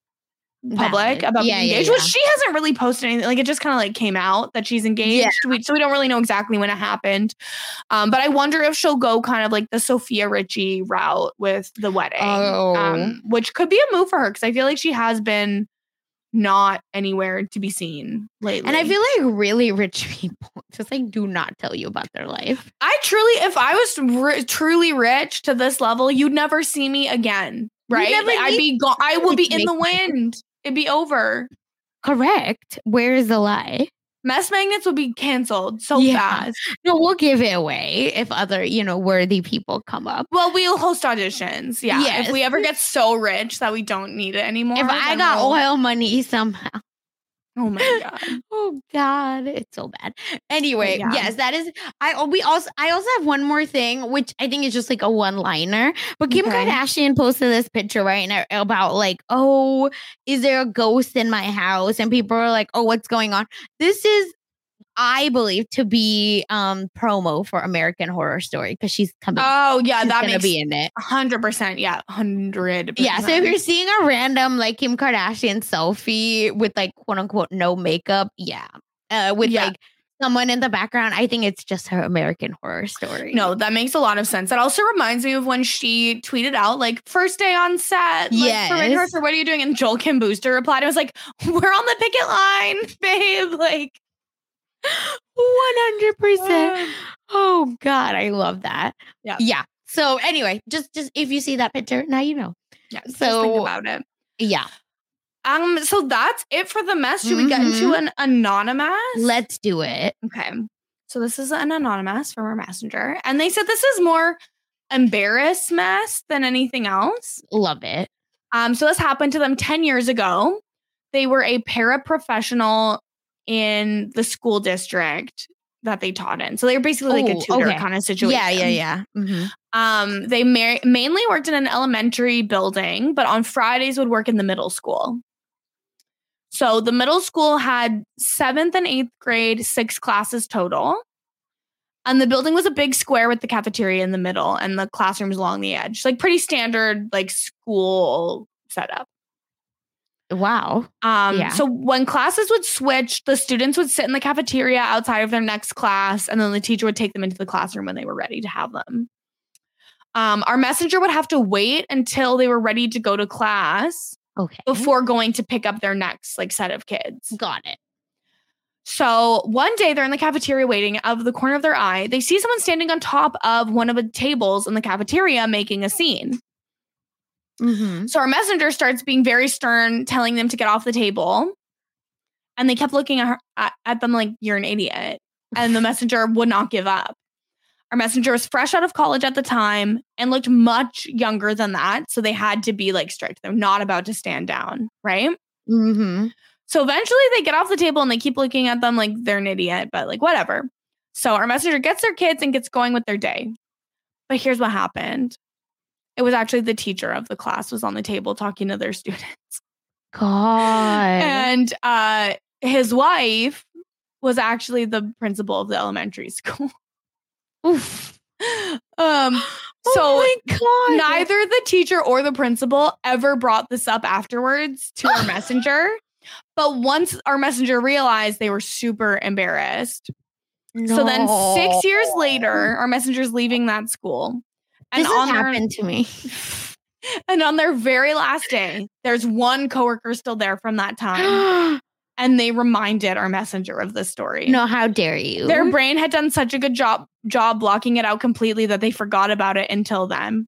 public about being engaged, which she hasn't really posted anything. Like it just kind of like came out that she's engaged. So we don't really know exactly when it happened. But I wonder if she'll go kind of like the Sophia Richie route with the wedding, which could be a move for her because I feel like she has been not anywhere to be seen lately. And I feel like really rich people just like do not tell you about their life. If I was truly rich to this level, you'd never see me again. Right? Like, I'd be gone. I would be in the wind. It'd be over. Correct. Where is the lie? Mess Magnets would be canceled so fast. No, we'll give it away if other, worthy people come up. Well, we'll host auditions. Yeah. Yes. If we ever get so rich that we don't need it anymore. If I got oil money somehow. Oh my God. Oh God. It's so bad. Anyway, yes, that is. I also have one more thing, which I think is just like a one-liner. But Kim Kardashian posted this picture right now about like, oh, is there a ghost in my house? And people are like, oh, what's going on? This is, I believe, to be promo for American Horror Story because she's coming. Oh yeah, that makes be in it. 100%. Yeah, 100%. Yeah. So if you're seeing a random like Kim Kardashian selfie with like quote unquote no makeup, like someone in the background, I think it's just her American Horror Story. No, that makes a lot of sense. That also reminds me of when she tweeted out like first day on set. Like, for what are you doing? And Joel Kim Booster replied, I was like, we're on the picket line, babe. Like. 100%. Oh God, I love that. Yeah. So anyway, just if you see that picture, now you know. Yeah. So just think about it. Yeah. So that's it for the mess. Should we get into an anonymous? Let's do it. Okay. So this is an anonymous from our messenger, and they said this is more embarrassed mess than anything else. Love it. So this happened to them 10 years ago. They were a paraprofessional in the school district that they taught in. So they were basically like a tutor kind of situation. Yeah. Mm-hmm. They mainly worked in an elementary building, but on Fridays would work in the middle school. So the middle school had 7th and 8th grade, 6 classes total. And the building was a big square with the cafeteria in the middle and the classrooms along the edge. Like pretty standard like school setup. Wow. So when classes would switch, the students would sit in the cafeteria outside of their next class, and then the teacher would take them into the classroom when they were ready to have them. Our messenger would have to wait until they were ready to go to class before going to pick up their next like set of kids. Got it. So one day they're in the cafeteria waiting. Out of the corner of their eye, they see someone standing on top of one of the tables in the cafeteria making a scene. Mm-hmm. So our messenger starts being very stern, telling them to get off the table. And they kept looking at them like, you're an idiot. And the messenger would not give up. Our messenger was fresh out of college at the time and looked much younger than that. So they had to be like strict. They're not about to stand down, right? Mm-hmm. So eventually they get off the table and they keep looking at them like they're an idiot, but like whatever. So our messenger gets their kids and gets going with their day. But here's what happened. It was actually the teacher of the class was on the table talking to their students. God. And his wife was actually the principal of the elementary school. Oof. So my God. Neither the teacher or the principal ever brought this up afterwards to our messenger. But once our messenger realized, they were super embarrassed. No. So then 6 years later, our messenger's leaving that school. And This has happened to me. And on their very last day, there's one coworker still there from that time. And they reminded our messenger of this story. No, how dare you? Their brain had done such a good job blocking it out completely that they forgot about it until then.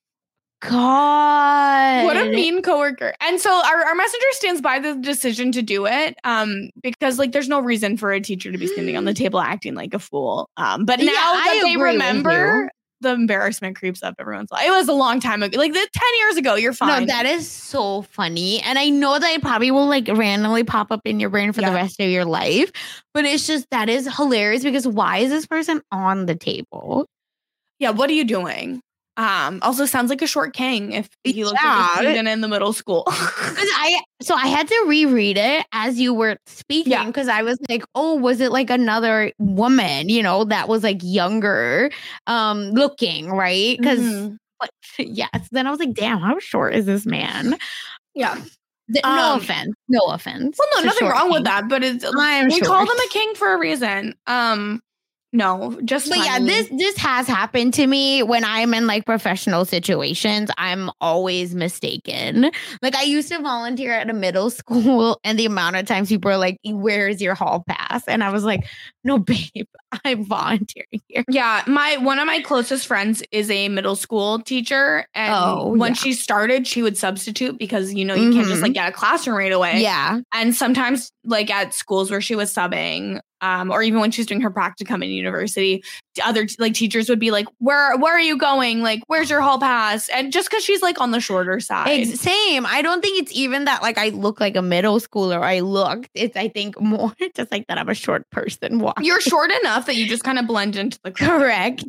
God. What a mean coworker. And so our messenger stands by the decision to do it because like there's no reason for a teacher to be standing on the table acting like a fool. But now that they remember, the embarrassment creeps up every once in a while. It was a long time ago, like 10 years ago. You're fine. No, that is so funny. And I know that it probably will like randomly pop up in your brain for the rest of your life. But it's just, that is hilarious because why is this person on the table? Yeah, what are you doing? Also sounds like a short king if he looks like a student in the middle school. So I had to reread it as you were speaking because I was like, oh, was it like another woman, that was like younger looking, right? Because yes. Then I was like, damn, how short is this man? Yeah. No offense. No offense. Well, no, nothing wrong with that, but we call them a king for a reason. No, just but funny. Yeah, this has happened to me when I'm in like professional situations. I'm always mistaken. Like I used to volunteer at a middle school, and the amount of times people are like, "Where is your hall pass?" And I was like, "No, babe, I'm volunteering here." Yeah, one of my closest friends is a middle school teacher, and when she started, she would substitute because you can't just like get a classroom right away. Yeah, and sometimes like at schools where she was subbing. Or even when she's doing her practicum in university, other like teachers would be like, where are you going? Like, where's your hall pass? And just because she's like on the shorter side. Same. I don't think it's even that like I look like a middle schooler. It's I think more just like that I'm a short person walking. You're short enough that you just kind of blend into the crowd. Correct.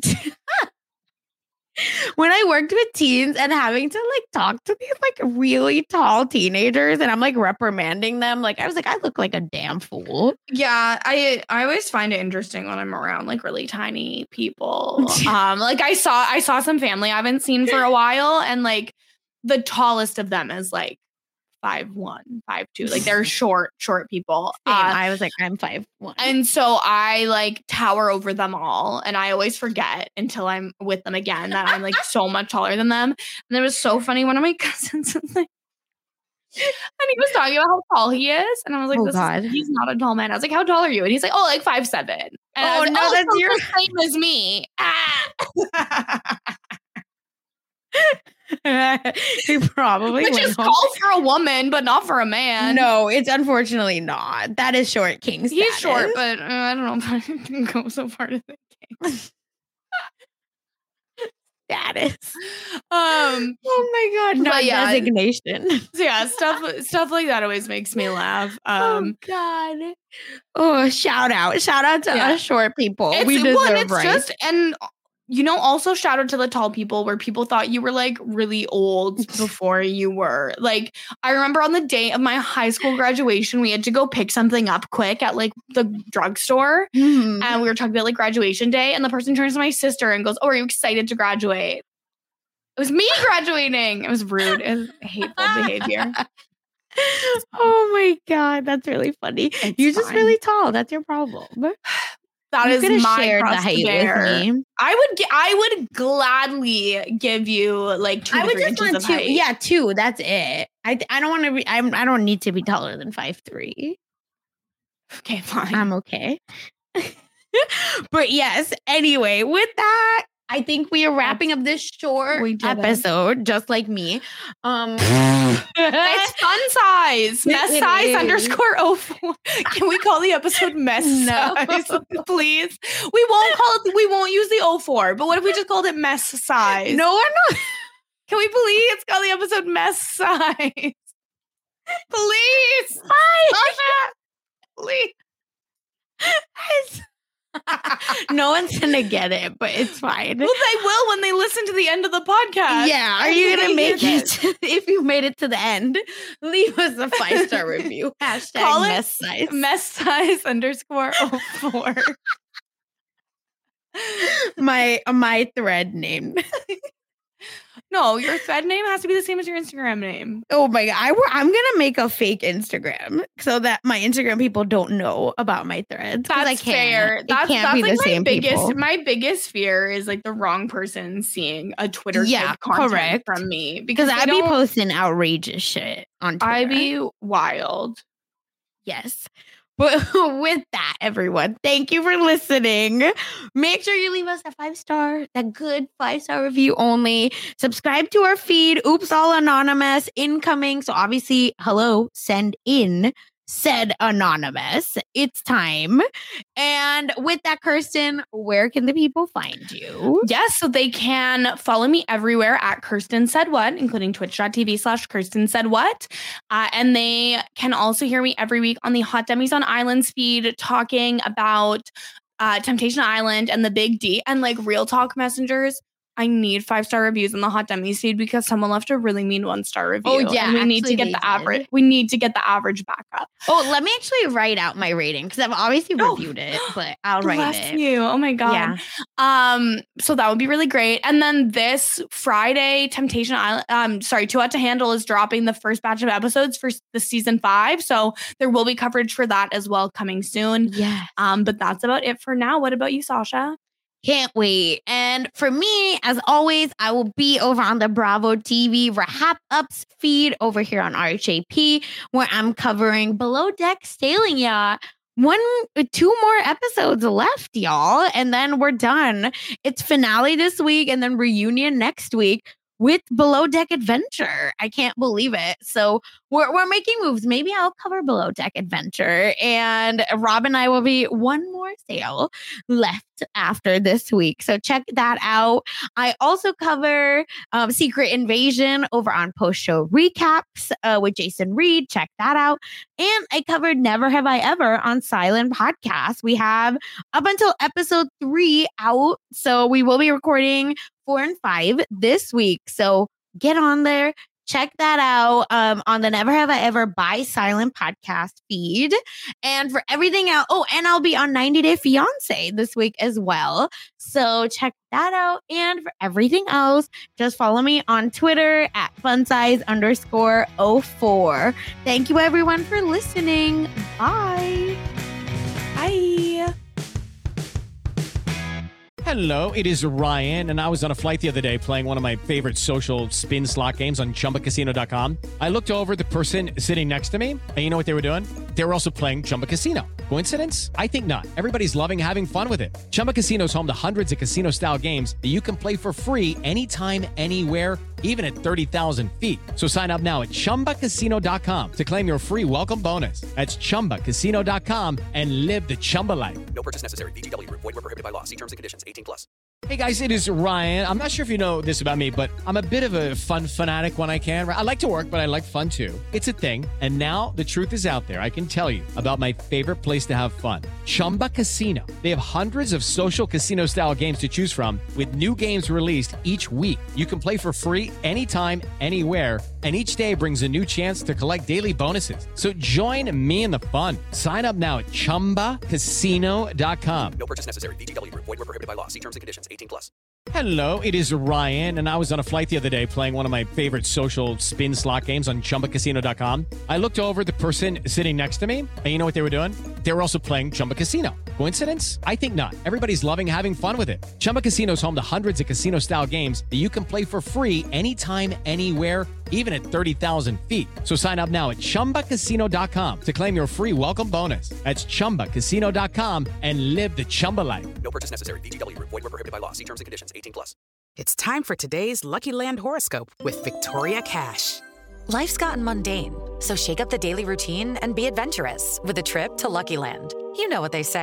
When I worked with teens and having to like talk to these like really tall teenagers and I'm like reprimanding them, like I was like, I look like a damn fool. Yeah, I always find it interesting when I'm around like really tiny people. Like I saw some family I haven't seen for a while, and like the tallest of them is like 5'1", 5'2". Like they're short people. I was like, I'm 5'1". And so I like tower over them all. And I always forget until I'm with them again that I'm like so much taller than them. And it was so funny. One of my cousins was like, and he was talking about how tall he is. And I was like, he's not a tall man. I was like, how tall are you? And he's like, oh, like 5'7". And I was like, that's your same as me. He probably which is tall for a woman, but not for a man. No, it's unfortunately not. That is short king status. He's short, but I don't know if I can go so far to the king status. Oh my god, not designation. So yeah, stuff like that always makes me laugh. Oh god. Oh, shout out to us short people. We deserve right. Also shout out to the tall people where people thought you were like really old before you were. Like I remember on the day of my high school graduation, we had to go pick something up quick at like the drugstore. And we were talking about like graduation day, and the person turns to my sister and goes, "Oh, are you excited to graduate?" It was me graduating. It was rude. It was hateful behavior. Oh my god, that's really funny. You're just really tall. That's your problem. That is my cross to bear. I would gladly give you like 2 to 3 inches of height. Yeah, 2. That's it. I don't want to be. I don't need to be taller than 5'3". Okay, fine. I'm okay. But yes. Anyway, with that, I think we are wrapping up this short episode, just like me. It's fun size. Mess size _04. Can we call the episode mess size, please? We won't use the 04, but what if we just called it mess size? No, we're not. Can we please call the episode mess size? Please. Bye. Please. No one's gonna get it, but it's fine. Well, they will when they listen to the end of the podcast. Yeah. Are you gonna make it? If you made it to the end, leave us a 5-star review. Hashtag Call mess it size. mess_04. My thread name. No, your thread name has to be the same as your Instagram name. Oh my God. I'm going to make a fake Instagram so that my Instagram people don't know about my threads. That's fair. That's That's be like the same people. my biggest fear is like the wrong person seeing a Twitter content correct. from me. Because I'd be posting outrageous shit on Twitter. I'd be wild. Yes. But with that, everyone, thank you for listening. Make sure you leave us a 5-star, that good 5-star review only. Subscribe to our feed. Oops, all anonymous incoming. So obviously, hello, send in said anonymous. It's time. And with that, Kirsten, where can the people find you? Yes, so they can follow me everywhere at Kirsten Said What, including twitch.tv/Kirsten Said What. And they can also hear me every week on the Hot Dummies on Islands feed talking about Temptation Island and the Big D. And like real talk messengers, I need 5-star reviews in the Hot Dummies feed because someone left a really mean 1-star review. Oh yeah, and we need to get the average. We need to get the average back up. Oh, let me actually write out my rating because I've obviously reviewed it, but I'll write Bless it. you. Oh my God. Yeah. So that would be really great. And then this Friday, Temptation Island, Too Hot to Handle is dropping the first batch of episodes for the season 5. So there will be coverage for that as well coming soon. Yeah. But that's about it for now. What about you, Sasha? Can't wait. And for me, as always, I will be over on the Bravo TV Wrap Ups feed over here on RHAP, where I'm covering Below Deck Sailing Yacht. 2 more episodes left, y'all, and then we're done. It's finale this week and then reunion next week with Below Deck Adventure. I can't believe it. So we're making moves. Maybe I'll cover Below Deck Adventure, and Rob and I will be one more sail left after this week. So check that out. I also cover Secret Invasion over on Post Show Recaps with Jason Reed. Check that out. And I covered Never Have I Ever on Silent Podcast. We have up until episode 3 out. So we will be recording 4 and 5 this week. So get on there. Check that out on the Never Have I Ever by Silent Podcast feed. And for everything else, and I'll be on 90 Day Fiance this week as well. So check that out. And for everything else, just follow me on Twitter at funsize_04. Thank you everyone for listening. Bye. Bye. Hello, it is Ryan, and I was on a flight the other day playing one of my favorite social spin slot games on ChumbaCasino.com. I looked over at the person sitting next to me, and you know what they were doing? They were also playing Chumba Casino. Coincidence? I think not. Everybody's loving having fun with it. Chumba Casino is home to hundreds of casino-style games that you can play for free anytime, anywhere, even at 30,000 feet. So sign up now at ChumbaCasino.com to claim your free welcome bonus. That's ChumbaCasino.com and live the Chumba life. No purchase necessary. VGW. Void were prohibited by law. See terms and conditions. 18+. Hey guys, it is Ryan. I'm not sure if you know this about me, but I'm a bit of a fun fanatic when I can. I like to work, but I like fun too. It's a thing. And now the truth is out there. I can tell you about my favorite place to have fun. Chumba Casino. They have hundreds of social casino style games to choose from with new games released each week. You can play for free anytime, anywhere. And each day brings a new chance to collect daily bonuses. So join me in the fun. Sign up now at ChumbaCasino.com. No purchase necessary. VGW. Void were prohibited by law. See terms and conditions. 18+. Hello, it is Ryan, and I was on a flight the other day playing one of my favorite social spin slot games on ChumbaCasino.com. I looked over at the person sitting next to me, and you know what they were doing? They were also playing Chumba Casino. Coincidence? I think not. Everybody's loving having fun with it. Chumba Casino is home to hundreds of casino-style games that you can play for free anytime, anywhere, even at 30,000 feet. So sign up now at ChumbaCasino.com to claim your free welcome bonus. That's ChumbaCasino.com and live the Chumba life. No purchase necessary. VGW. Void were prohibited by law. See terms and conditions. 18+. It's time for today's Lucky Land horoscope with Victoria Cash. Life's gotten mundane, so shake up the daily routine and be adventurous with a trip to Lucky Land. You know what they say.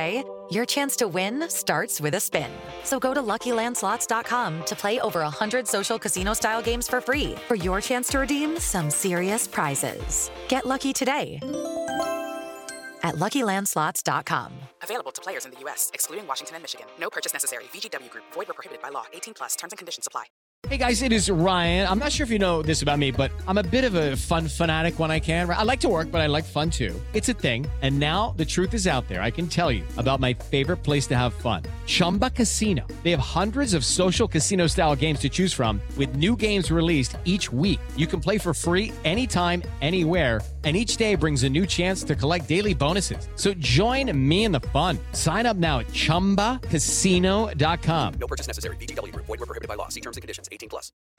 your chance to win starts with a spin. So go to LuckyLandSlots.com to play over 100 social casino-style games for free for your chance to redeem some serious prizes. Get lucky today at LuckyLandSlots.com. Available to players in the U.S., excluding Washington and Michigan. No purchase necessary. VGW Group. Void where prohibited by law. 18+. Terms and conditions apply. Hey guys, it is Ryan. I'm not sure if you know this about me, but I'm a bit of a fun fanatic when I can. I like to work, but I like fun too. It's a thing. And now the truth is out there. I can tell you about my favorite place to have fun. Chumba Casino. They have hundreds of social casino style games to choose from with new games released each week. You can play for free anytime, anywhere. And each day brings a new chance to collect daily bonuses. So join me in the fun. Sign up now at ChumbaCasino.com. No purchase necessary. VGW Group. Void where prohibited by law. See terms and conditions. 18+.